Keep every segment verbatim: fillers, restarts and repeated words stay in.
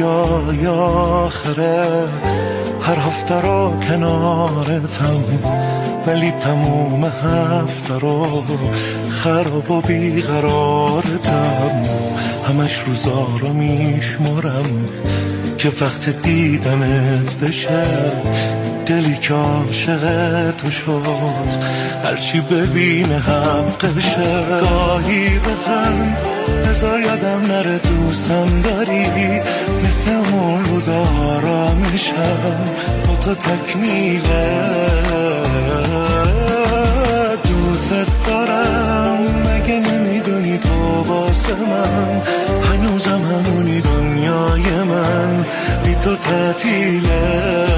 رویای آخره، هر هفته رو کنارتم، ولی تموم هفته رو خراب و بیقرارتم. همش روزا رو میشمارم که وقت دیدنت بشه، دلی که عاشق تو شد هرچی ببینه حقشه. گاهی بخند بذار یادم نره دوستم داری، مثل اون روزا آرامشم با تو تکمیله. دوست دارم مگه نمیدونی تو واسه من هنوزم همونی دنیای من، بی تو تعطیله.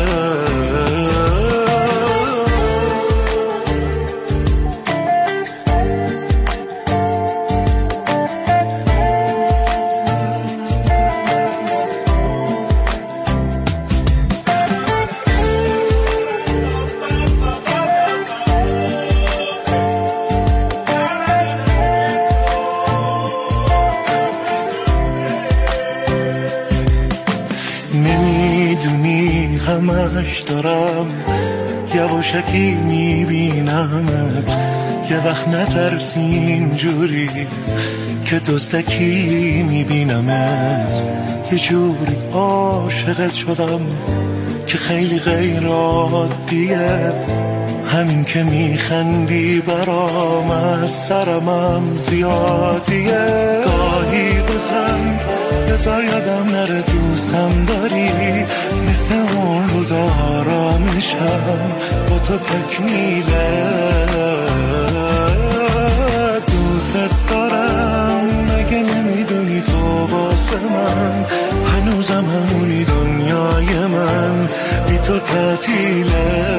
همش دارم یواشکی میبینمت، یه وقت نترسی اینجوری که دزدکی میبینمت. یه جوری عاشقت شدم که خیلی غیر عادیه، همین که میخندی برام از سرمم زیادیه. گاهی بخند بذار یادم نره دوستم داری، مثل اون روزا آرامشم با تو تکمیله. دوست دارم مگه نمیدونی تو واسه من هنوزم همونی دنیای من، بی تو تعطیله.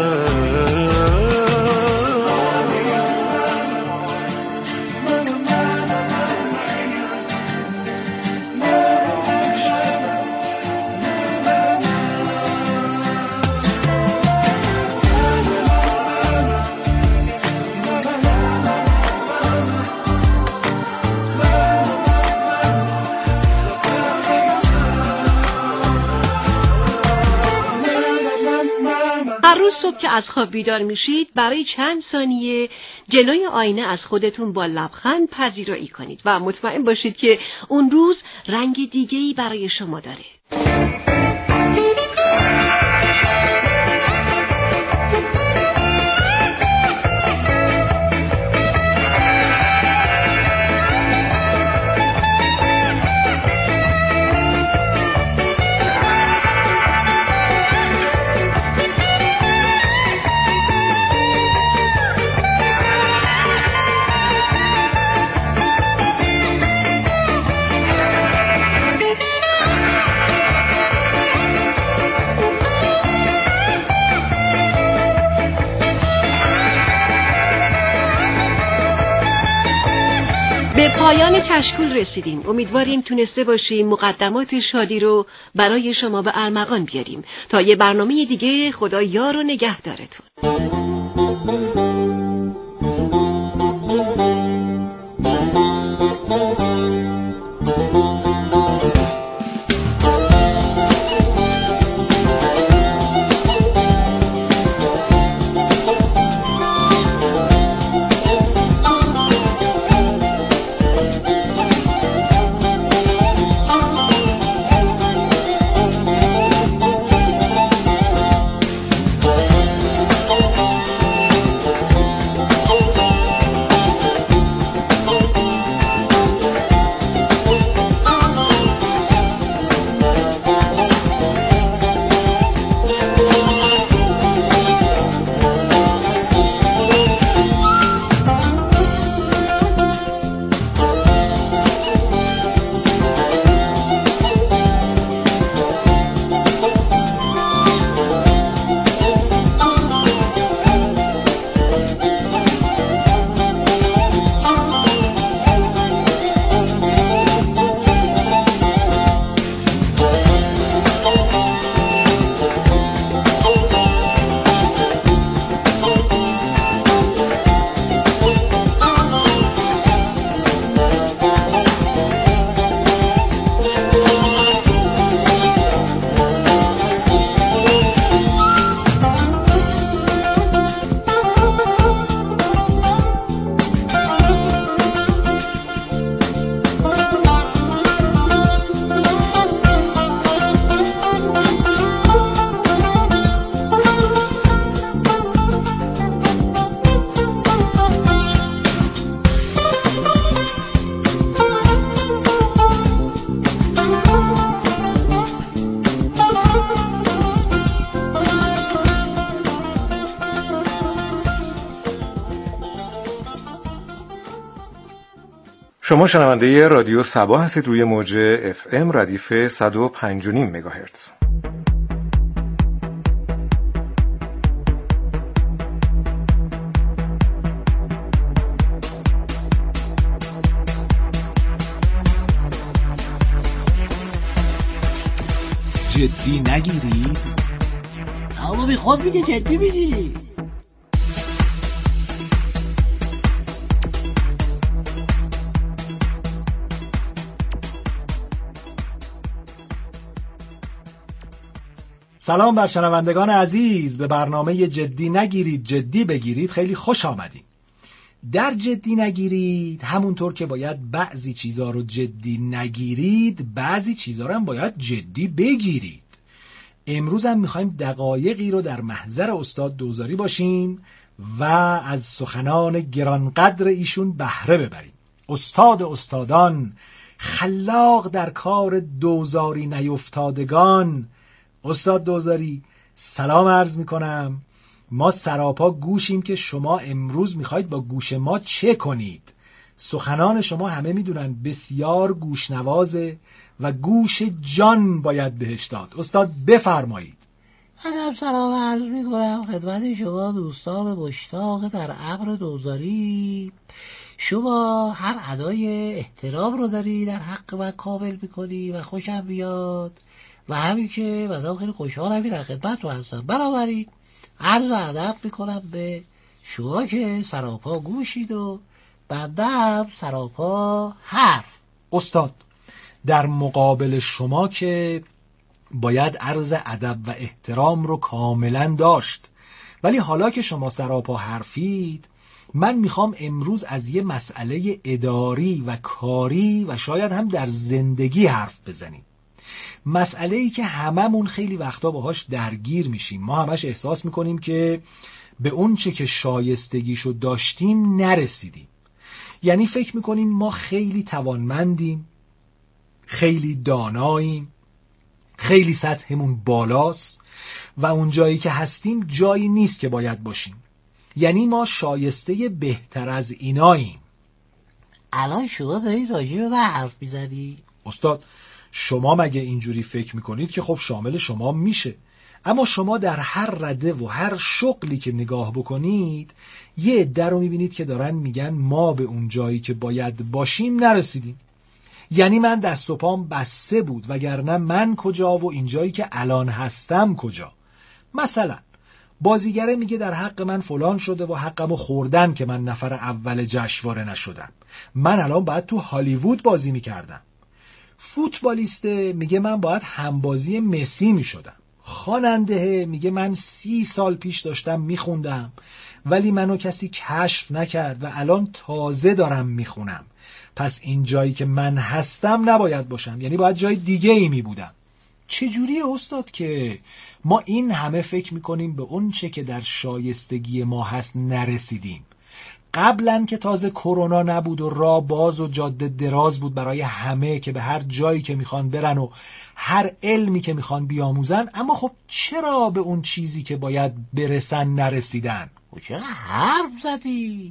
صبح که از خواب بیدار میشید برای چند ثانیه جلوی آینه از خودتون با لبخند پذیرایی کنید و مطمئن باشید که اون روز رنگ دیگه‌ای برای شما داره. به پایان کشکول رسیدیم. امیدواریم تونسته باشیم مقدمات شادی رو برای شما به ارمغان بیاریم. تا یه برنامه دیگه، خدا یار و نگهدارتون. شما شنونده رادیو صبا هستید روی موج اف ام ردیف صد و پنج و نیم مگاهرتز. جدی نگیری؟ اما بی خود میگه جدی میگیری. سلام بر شنوندگان عزیز، به برنامه جدی نگیرید جدی بگیرید خیلی خوش آمدید. در جدی نگیرید همونطور که باید بعضی چیزا رو جدی نگیرید، بعضی چیزا رو هم باید جدی بگیرید. امروز هم میخوایم دقایقی رو در محضر استاد دوزاری باشیم و از سخنان گرانقدر ایشون بهره ببریم. استاد استادان، خلاق در کار دوزاری نیفتادگان. استاد دوزاری سلام عرض میکنم. ما سراپا گوشیم که شما امروز میخواید با گوش ما چه کنید. سخنان شما همه میدونن بسیار گوشنوازه و گوش جان باید بهش داد. استاد بفرمایید. منم سلام عرض میکنم خدمت شما دوستان مشتاق در امر دوزاری. شما هر ادای احترام رو داری در حق من کامل میکنی و خوشم بیاد و همین که من خیلی خوشحالم در خدمت تو هستم. بنابراین عرض ادب میکنم به شما که سراپا گوشید و بندم سراپا حرف. استاد در مقابل شما که باید عرض ادب و احترام رو کاملا داشت، ولی حالا که شما سراپا حرفید من میخوام امروز از یه مسئله اداری و کاری و شاید هم در زندگی حرف بزنیم. مسئله‌ای که هممون خیلی وقتا باهاش درگیر میشیم. ما همش احساس میکنیم که به اون چه که شایستگیشو داشتیم نرسیدیم. یعنی فکر میکنیم ما خیلی توانمندیم، خیلی داناییم، خیلی سطحمون بالاست و اون جایی که هستیم جایی نیست که باید باشیم. یعنی ما شایسته بهتر از ایناییم. الان شما دارید راجع به من حرف میزنی؟ استاد شما مگه اینجوری فکر میکنید که خب شامل شما میشه، اما شما در هر رده و هر شغلی که نگاه بکنید یه عده رو میبینید که دارن میگن ما به اون جایی که باید باشیم نرسیدیم. یعنی من دست و پام بسته بود وگرنه من کجا و اینجایی که الان هستم کجا. مثلا بازیگره میگه در حق من فلان شده و حقمو خوردن که من نفر اول جشنواره نشدم، من الان باید تو هالیوود بازی میکردم. فوتبالیسته میگه من باید همبازی مسی میشدم. خواننده میگه من سی سال پیش داشتم میخوندم ولی منو کسی کشف نکرد و الان تازه دارم میخونم، پس این جایی که من هستم نباید باشم، یعنی باید جای دیگه ای میبودم. چجوریه استاد که ما این همه فکر میکنیم به اون چه که در شایستگی ما هست نرسیدیم؟ قبلا که تازه کرونا نبود و راه باز و جاده دراز بود برای همه که به هر جایی که میخوان برن و هر علمی که میخوان بیاموزن، اما خب چرا به اون چیزی که باید برسن نرسیدن؟ و چرا حرف زدی؟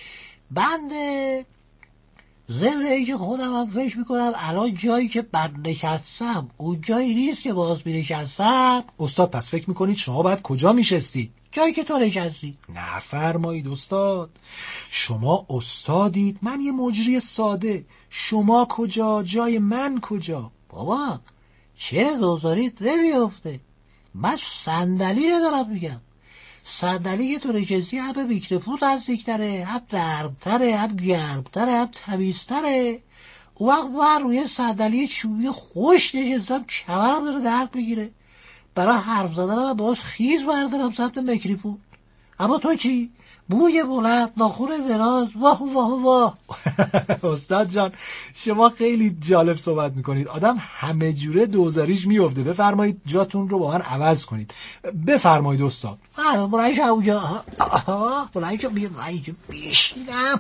بنده زمینه‌ای که خودم هم فکر میکنم الان جایی که من نشستم اون جایی نیست که باز می نشستم. استاد پس فکر میکنید شما باید کجا میشستی؟ جایی که تو نشستی. نه فرمایید استاد، شما استادید، من یه مجری ساده. شما کجا؟ جای من کجا؟ بابا چه دوزاریت نمیافته. من صندلی ندارم میگم. صندلی که تو نشستی هم به میکروفون نزدیکتره، هم نرمتره، هم گرمتره، هم تمیزتره. اون وقت من روی صندلی چوبی خوش نشستم، کمرم داره درد میگیره، برای حرف زدنم باز خیز بردارم سمت میکروفون. اما تو چی؟ موی بلند، ناخن دراز، واه واه واه. استاد جان شما خیلی جالب صحبت میکنید، آدم همه جوره دوزاریش میفته. بفرمایید جاتون رو با من عوض کنید. بفرمایید استاد. آره برایش اونجا برایش برایش بیشیدم.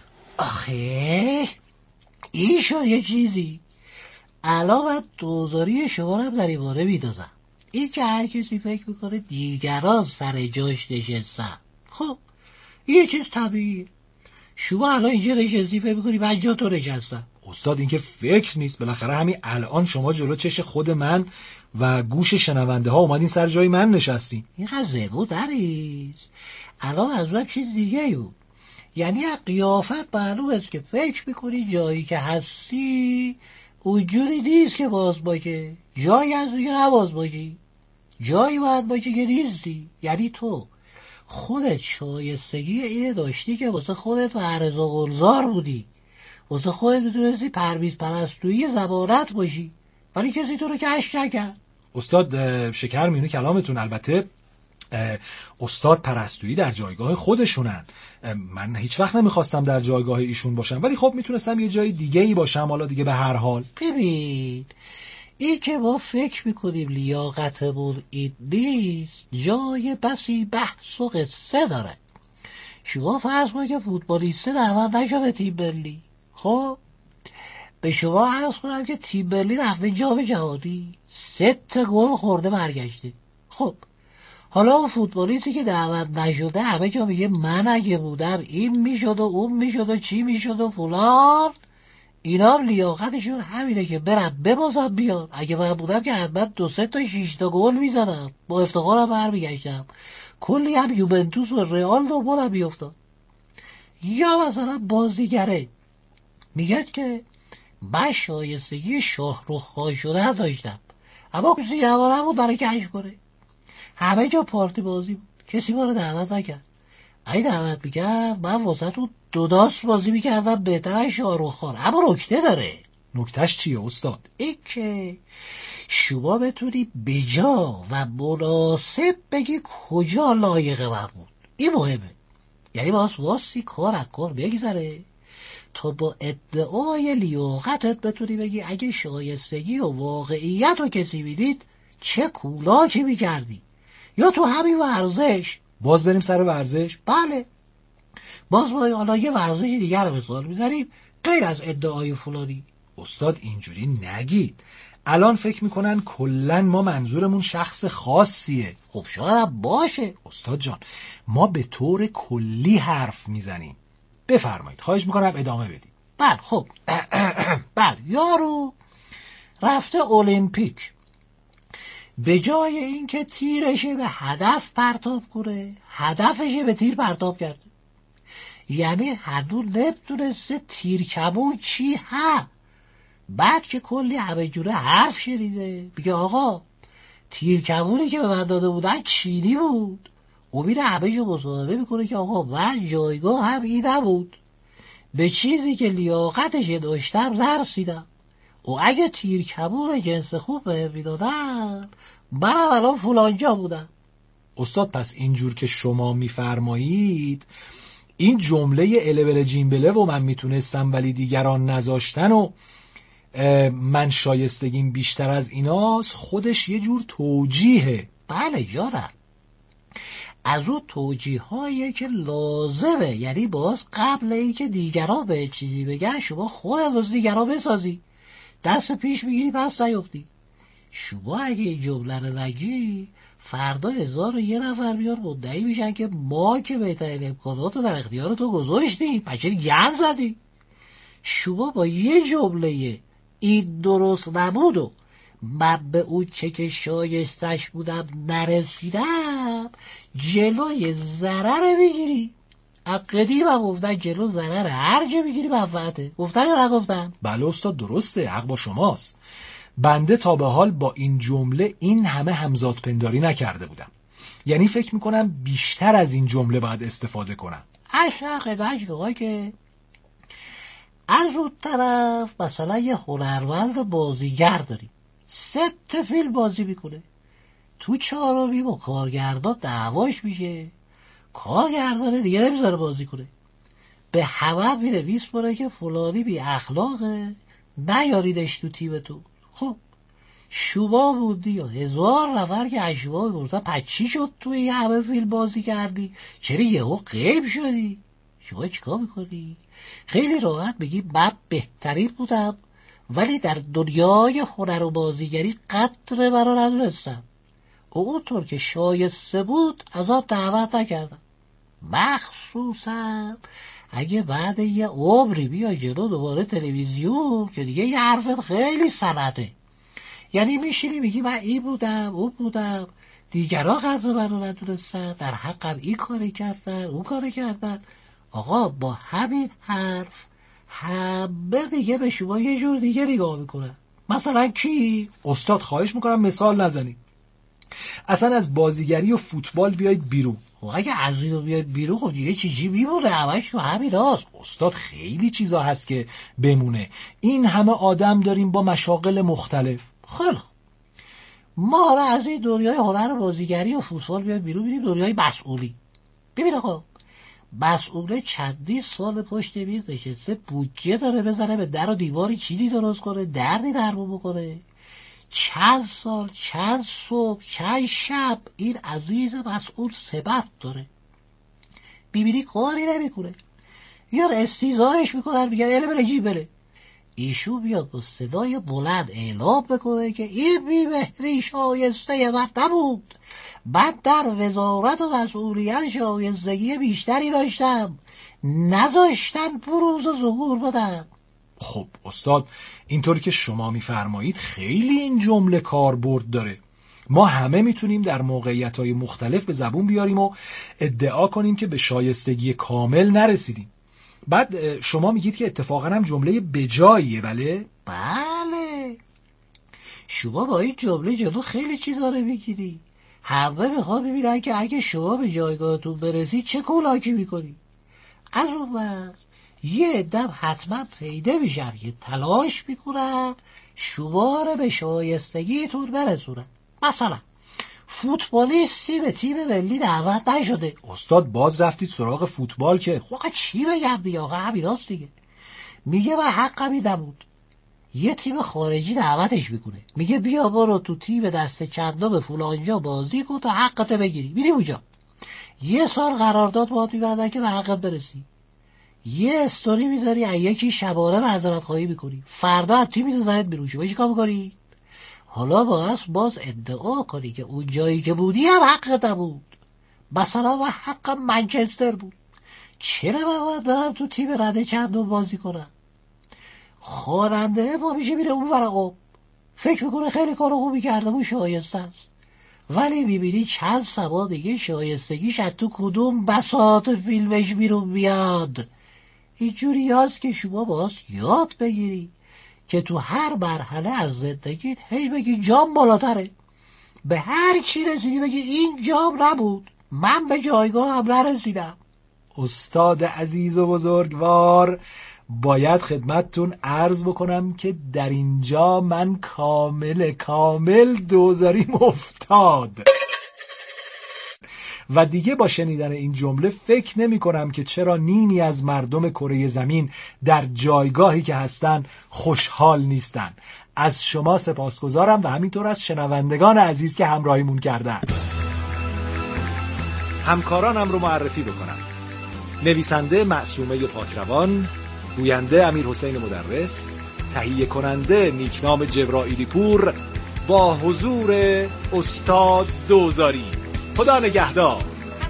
آخه این شد یه چیزی. الان من دوزاری شما رو در این باره میدازم. این که هر کسی فکر میکنه دیگران سر جاش نشستن، خب یه چیز طبیعیه. شما الان اینجا نشستی فکر می‌کنی من جا تو نشستم. استاد این که فکر نیست، بالاخره همین الان شما جلو چش خود من و گوش شنونده ها اومدین سر جای من نشستین. این خزبو دریست. الان از اون چیز دیگه بود. یعنی از قیافت معلوم است که فکر میکنی جایی که هستی اونجوری نیست که باز باشه. جایی از اون که نباز باشی. جایی باید باشی که نیستی. یعنی تو خودت شایستگی اینه داشتی که واسه خودت معرض و گلزار بودی، واسه خودت میتونستی پرویز پرستویی زبانت باشی، ولی کسی تو رو کشف نکرد. استاد شکر میونه کلامتون. البته استاد پرستویی در جایگاه خودشونن، من هیچ وقت نمیخواستم در جایگاه ایشون باشم، ولی خب میتونستم یه جای دیگه ای باشم. حالا دیگه به هر حال ببین این که ما فکر میکنیم لیاقتمون این نیست جای بسی بحث و قصه داره. شما فرض کنید که فوتبالیسته دعوت نشده تیم ملی، خب به شما عرض کنم که تیم ملی رفته جام جهانی سه تا گل خورده برگشته. خب حالا اون فوتبالیستی که دعوت نشده همه جا میگه من اگه بودم این میشد و اون میشد و چی میشد و فلان. اینا لیاقتشون همینه که برم ببازم بیان. اگه من بودم که حتما دو سه تا شش تا گل میزدم، با افتخارم برمیگشتم، کلی هم یوونتوس و رئال دنبالم میافتاد. یا مثلا بازیگره میگه که من شایستگی شاهرخ خان شده داشتم، اما کسی جوانم بود برای کشف کنه. همه جا پارتی بازی بود، کسی ما رو دعوت نکرد. اگه دعوت میکرد من واسه تو دو داست بازی میکردم بهتر از شاهرخ خان. اما نکته داره. نکتهش چیه استاد؟ این که شما بتونی بجا و مناسب بگی کجا لایق من بود. این مهمه. یعنی باز واسی کار از کار بگذره تا با ادعای لیاقتت بتونی بگی اگه شایستگی و واقعیت رو کسی میدید چه کولاکی میکردی. یا تو همین ورزش، باز بریم سر ورزش. بله باز ما حالا یه ورزش دیگر رو مثال میزنیم غیر از ادعای فلانی. استاد اینجوری نگید. الان فکر میکنن کلن ما منظورمون شخص خاصیه. خب شاید باشه استاد جان، ما به طور کلی حرف میزنیم. بفرمایید، خواهش میکنم ادامه بدید. بله خب بله یارو رفته المپیک، به جای اینکه تیرشه به هدف پرتاب کنه هدفشه به تیر پرتاب کرده. یعنی هنوز نمیدونسته تیر کمون چی ها. بعد که کلی همه جوره حرف شنیده میگه آقا تیر کمونی که به من داده بودن چینی بود. او میره همه جو مصاحبه میکنه که آقا من جایگاه هم این نبود، به چیزی که لیاقتش داشتم نرسیدم. و اگه تیر کمون جنس خوب به میدادن منم الان فلانجا بودم. استاد پس اینجور که شما میفرمایید این جمله البل جیمبله و من میتونستم ولی دیگران نذاشتن و من شایستگیم بیشتر از ایناست خودش یه جور توجیهه. بله جانم، از اون توجیه هایی که لازمه. یعنی باز قبل ای که دیگران به چیزی بگن شما خودت از دیگران بسازی، دست پیش میگیری پس نیفتی. شما اگه این جمله رو نگی فردا هزار و یه نفر بیار مدعی میشن که ما که بهترین امکانات رو در اختیار تو گذاشتیم بچه گند زدی. شما با یه جمله این درست نبود و من به اون چه که شایستش بودم نرسیدم جلوی ضرر میگیری. قدیم هم گفتن جلو ضرر هر جا میگیری منفعته. گفتن یا نگفتن؟ بله استاد درسته، حق با شماست. بنده تا به حال با این جمله این همه همزاد پنداری نکرده بودم. یعنی فکر میکنم بیشتر از این جمله باید استفاده کنم. اشتاق داشت که از اون طرف مثلا یه هنرمند بازیگر داریم سه تا فیلم بازی میکنه، تو چهارمی با کارگردان دعواش میشه، کارگردان دیگه نمیذاره بازی کنه، به همه میره میسپره که فلانی بی اخلاقه نیاریدش تو تیمتون. خب شما بودی یا هزار نفر که از شما بپرسن پس چی شد توی یه همه فیلم بازی کردی، چرا یهو غیب شدی، شما چیکار میکنی؟ خیلی راحت بگی من بهترین بودم ولی در دنیای هنر و بازیگری قدر مرا ندونستم و اونطور که شایسته بود عذاب دعوت نکردم. مخصوصا اگه بعد یه عمری بیا جلو دوباره تلویزیون که دیگه یه حرفت خیلی سنته، یعنی میشینی میگی من این بودم اون بودم، دیگرها قدر منو ندونستن، در حقم این کاری کردن اون کاری کردن. آقا با همین حرف همه دیگه به شما یه جور دیگه نگاه میکنن. مثلا کی؟ استاد خواهش میکنم مثال نزنید. اصلا از بازیگری و فوتبال بیایید بیرون. و اگه از این رو بیاید بیرون خب دیگه چیزی میمونه؟ همش تو همین هست. استاد خیلی چیزا هست که بمونه. این همه آدم داریم با مشاغل مختلف. خیلی خوب، ما حالا از این دنیای هنر بازیگری و فوتبال بیاید بیرون، ببینیم دنیای مسئولی. ببین آقا، مسئوله چندی سال پشت میز نشسته، بودجه داره بزنه به در و دیواری چیزی درست کنه، دردی درمون بکنه. چند سال، چند صبح، چند شب این عزیز مسئول سبب داره، بیبینی کاری نمیکنه، یا استیزایش میکنن، میگن اله بره جی بره. ایشون بیاد با صدای بلند اعلام بکنه که این بیمهری شایسته من نبود، من در وزارت و مسئولیت شایستگی بیشتری داشتم، نذاشتن بروز و ظهور بدم. خب استاد، اینطوری که شما میفرمایید خیلی این جمله کاربرد داره. ما همه میتونیم در موقعیت‌های مختلف به زبون بیاریم و ادعا کنیم که به شایستگی کامل نرسیدیم. بعد شما میگید که اتفاقا هم جمله بجاییه. بله؟ بله، شما با این جمله جلو خیلی چیزا رو میگیری. همه میخواد ببینن که اگه شما به جایگاهتون برسی چه کولاکی میکنی. از اون وقت یه عدم حتما پیدا میشن که تلاش میکنن شما رو به شایستگیتون برسونن. مثلا فوتبالیستی به تیم ملی دعوت نشده. استاد باز رفتید سراغ فوتبال که آقا چی بگم دیگه؟ آقا همین هست دیگه. میگه من حقمی نبود، یه تیم خارجی دعوتش میکنه، میگه بیا برو تو تیم دست چندم فلانجا بازی کن تا حقت بگیری. میری اونجا یه سال قرارداد باهات میبندن که به حقت برسی، یه استوری میذاری از یکی شبانه معذرت خواهی میکنی، فردا از تیم میذارت بیرون. شو چیکار میکنی؟ حالا باز باز ادعا کنی که اون جایی که بودی هم حقت نبود. مثلا من حقم منچستر بود، چرا من باید برم تو تیم رده چندم بازی کنم؟ خواننده با میشه میره اون ورقم، فکر میکنه خیلی کار خوبی کرده و شایسته است، ولی میبینی چند سبا دیگه شایستگیش از تو کدوم بساط فیلمش بیرون بیاد. اینجوری هست که شما باز یاد بگیری که تو هر مرحله از زندگیت هی بگی جام بالاتره، به هر چی رسیدی بگی این جام نبود، من به جایگاه هم نرسیدم. استاد عزیز و بزرگوار، باید خدمتتون عرض بکنم که در اینجا من کامل کامل دوزاریم افتاد و دیگه با شنیدن این جمله فکر نمی کنم که چرا نیمی از مردم کره زمین در جایگاهی که هستن خوشحال نیستن. از شما سپاسگزارم و همینطور از شنوندگان عزیز که همراهیمون کردن. همکارانم رو معرفی بکنم: نویسنده معصومه پاکروان، گوینده امیر حسین مدرس، تهیه کننده نیکنام جبرائیلی پور، با حضور استاد دوزاری. خدا نگهدار.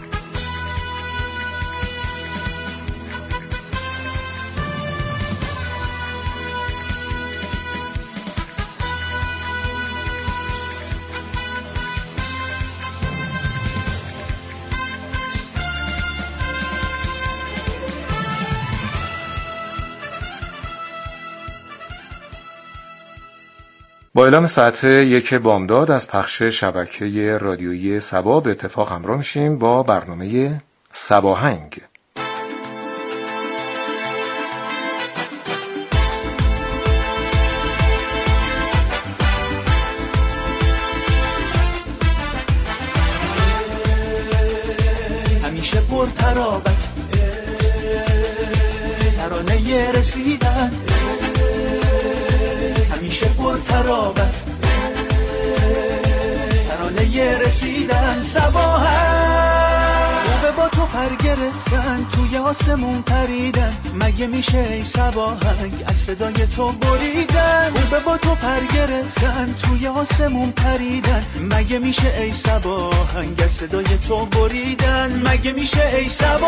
با اعلام ساعت یک بامداد از پخش شبکه رادیویی سبا به اتفاق همراه میشیم با برنامه سباهنگ. همیشه پر ترابت ترانه رسیدن، همیشه پر ترابت ترانه رسیدن. سباهنگ با تو پر گرفتن توی آسمون پریدن، مگه میشه ای صباهنگ از صدای تو بریدن؟ خوبه با تو پر گرفتن توی آسمون پریدن، مگه میشه ای صباهنگ از صدای تو بریدن؟ مگه میشه ای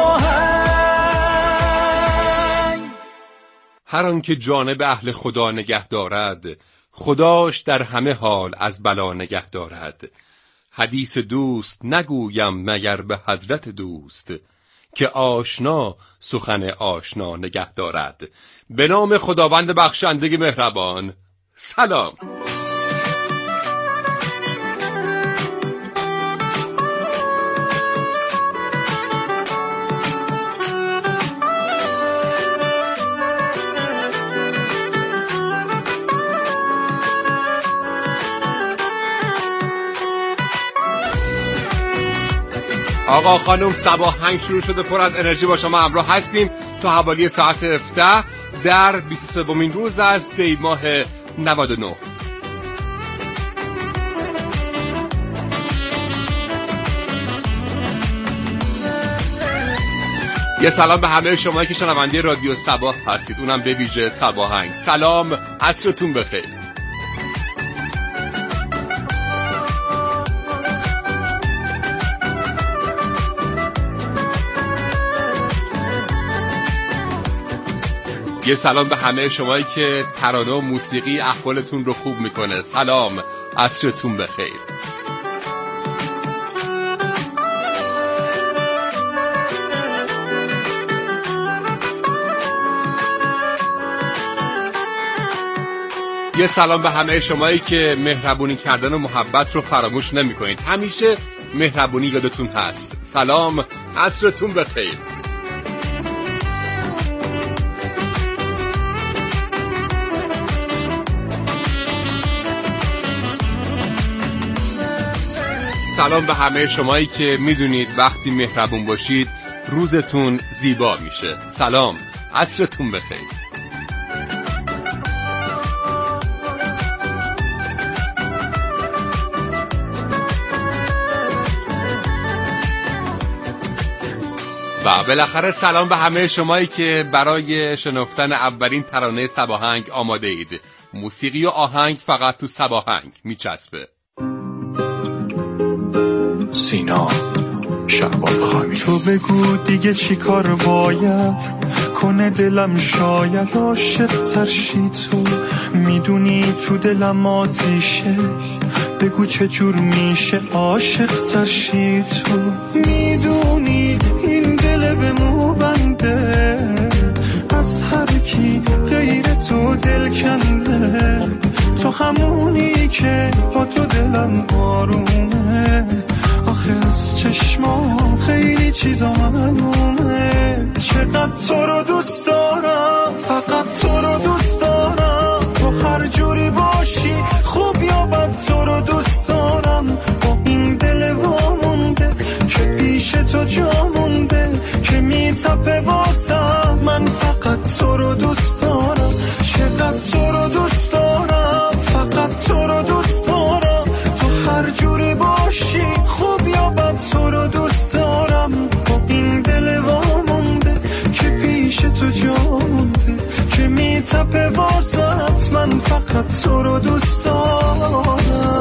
صباهنگ؟ هر آن که جانب اهل خدا نگه دارد، خداش در همه حال از بلا نگه دارد. حدیث دوست نگویم مگر به حضرت دوست، که آشنا سخن آشنا نگه دارد. به نام خداوند بخشنده مهربان. سلام. آقا خانم صباهنگ شروع شده، پر از انرژی با شما همراه هستیم تا حوالی ساعت هفده در بیست و سومین روز از دی ماه نود و نه. یه سلام به همه شما که شنونده رادیو صباح هستید، اونم به ویژه صباهنگ. سلام، عصرتون بخیر. یه سلام به همه شمایی که ترانه و موسیقی احوالتون رو خوب میکنه. سلام، عصرتون بخیر. یه سلام به همه شمایی که مهربونی کردن و محبت رو فراموش نمی کنید. همیشه مهربونی یادتون هست. سلام، عصرتون بخیر. سلام به همه شمایی که میدونید وقتی مهربون باشید روزتون زیبا میشه. سلام، عصرتون بخیر. و بالاخره سلام به همه شمایی که برای شنفتن اولین ترانه صباهنگ آماده اید. موسیقی و آهنگ فقط تو صباهنگ میچسبه. سینا شعبان خانی. تو بگو دیگه چی کار باید کنه دلم، شاید عاشق ترشی. تو میدونی تو دلم آتیشه، بگو چه جور میشه عاشق ترشی. تو میدونی این دل به مو بنده، از هر کی غیر تو دل کنده. تو همونی که با تو دلم آرومه، آخه از چشمام خیلی چیزا معلومه. چقدر تو رو دوست دارم، فقط تو رو دوست دارم. تو هر جوری باشی خوب یا بد تو رو دوست دارم. با این دل وامونده که پیش تو جا مونده، که میتپه واسم، من فقط تو رو دوست دارم. چقدر تو رو دوست دارم، فقط تو رو دوست دارم. تو هر جوری باشی خوب یا بد تو رو دوست دارم. با این دل وامونده که پیش تو جا مونده، که میتپه واسط، من فقط تو رو دوست دارم.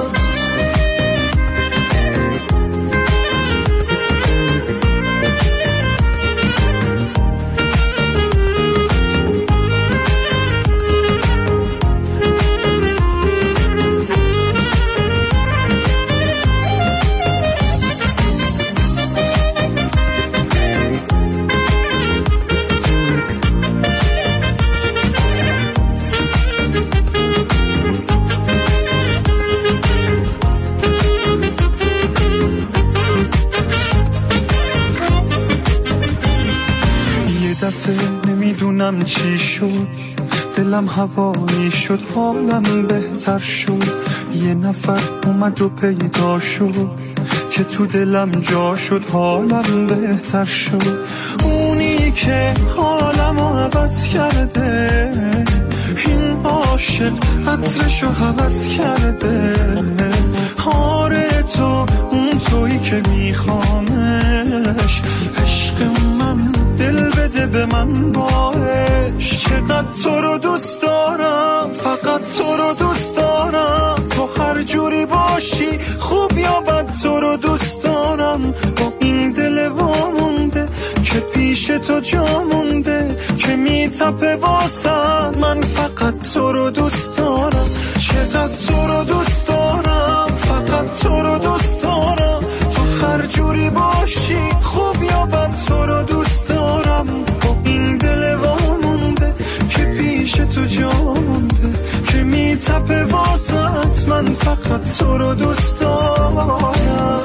نمیدونم چی شد، دلم هوایی شد، حالم بهتر شد. یه نفر اومد و پیدا شد که تو دلم جا شد، حالم بهتر شد. اونی که حالم رو عوض کرده، این عاشق عطرشو هوس کرده. آره تو اون تویی که میخوامش، عشق من دل بده به من باش. چقدر تو رو دوست دارم، فقط تو رو دوست دارم. تو هر جوری باشی خوب یا بد تو رو دوست دارم. با این دل وامونده که پیش تو جا مونده، که میتپه واسم، من فقط تو رو دوست دارم. چقدر تو رو دوست دارم، فقط تو رو دوست دارم. تو هر جوری باشی خوب یا بد تو رو دوست دارم. با این دل وامونده که پیش تو جا مونده، که میتپه واسط، من فقط تو رو دوست دارم.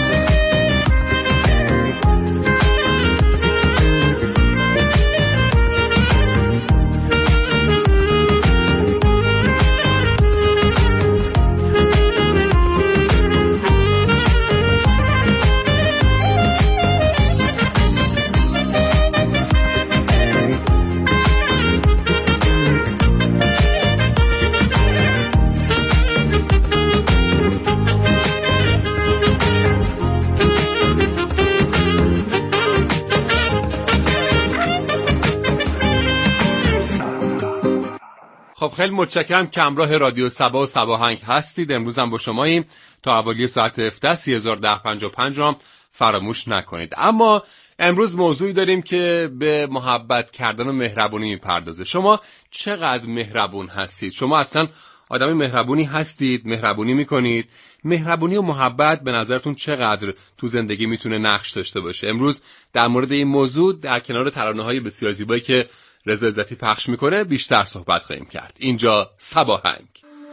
خب خیلی متشکرم که همراه رادیو صبا و صباهنگ هستید. امروز هم با شماییم تا حوالی ساعت هفده سی هزار و ده پنجاه و پنج هم فراموش نکنید. اما امروز موضوعی داریم که به محبت کردن و مهربونی میپردازه. شما چقدر مهربون هستید؟ شما اصلا آدم مهربونی هستید؟ مهربونی میکنید؟ مهربونی و محبت به نظرتون چقدر تو زندگی میتونه نقش داشته باشه؟ امروز در مورد این موضوع در کنار ترانه‌های بسیار زیبایی که رضا عزتی پخش میکنه بیشتر صحبت خواهیم کرد. اینجا صباهنگ.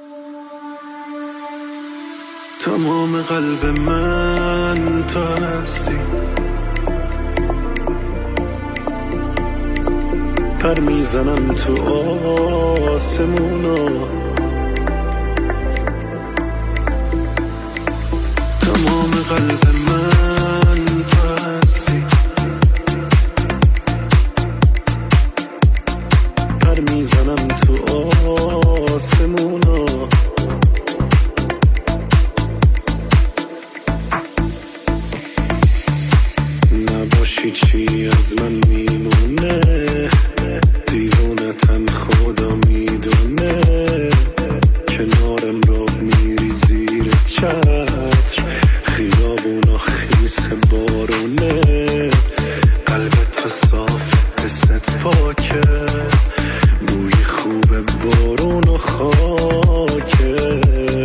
تمام قلب من تو هستی، پر میزنم تو آسمونا. تمام قلب من تو هستی، پر میزنم تو آسمونا. نباشی چی از من میمونه، دیوونتن خدا میدونه. کنارم را میری زیر چتر، خیابونا خیس بارونه. قلبت تو صاف، حست پاکه، بوی خوب بارون و خاکه.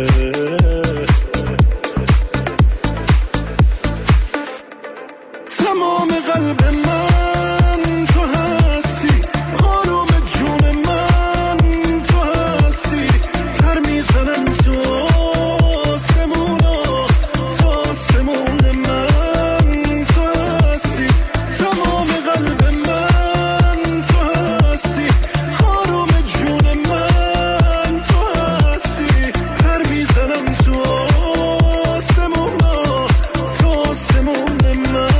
تمام قلب من تو هستی، آروم جون من تو هستی. پر میزنم تو آسمونا، تو آسمون من تو هستی. تمام قلب من تو هستی، آروم جون من تو هستی. پر میزنم تو آسمونا، تو آسمون من.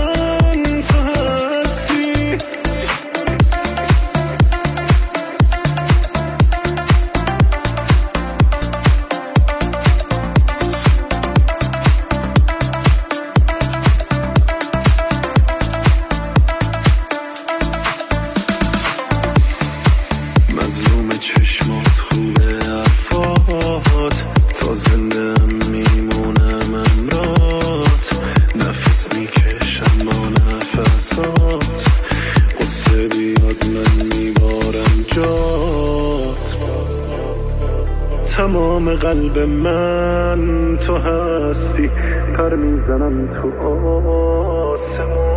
تمام قلب من تو هستی، پر میزنم تو آسمون.